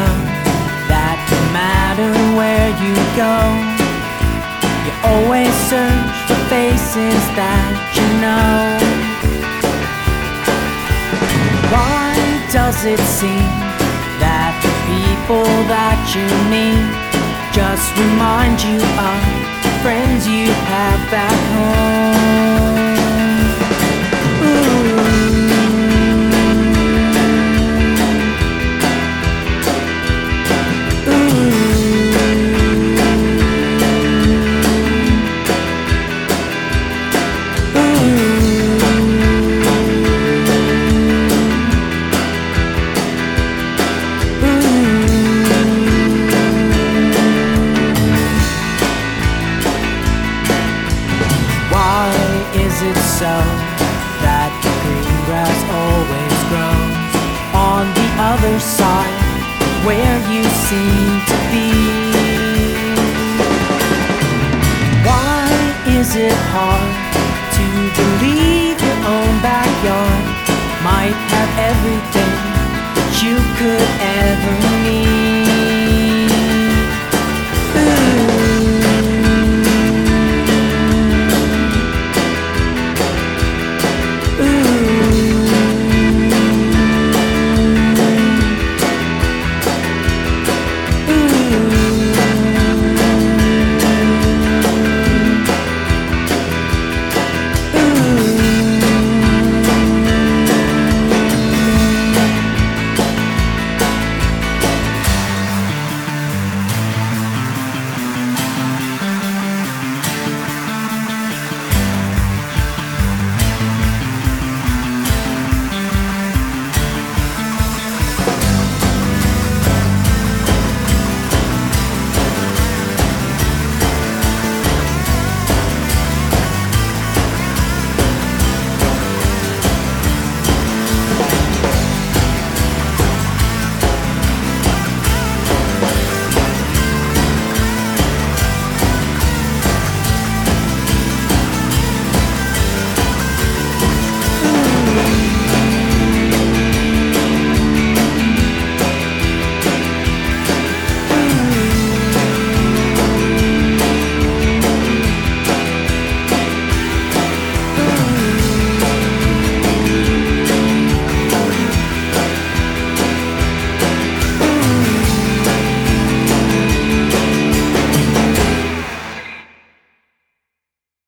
know that no matter where you go, you always search for faces that you know. Why does it seem that the people that you meet just remind you of friends you have back home? So that the green grass always grows on the other side where you seem to be. Why is it hard to believe your own backyard might have everything that you could ever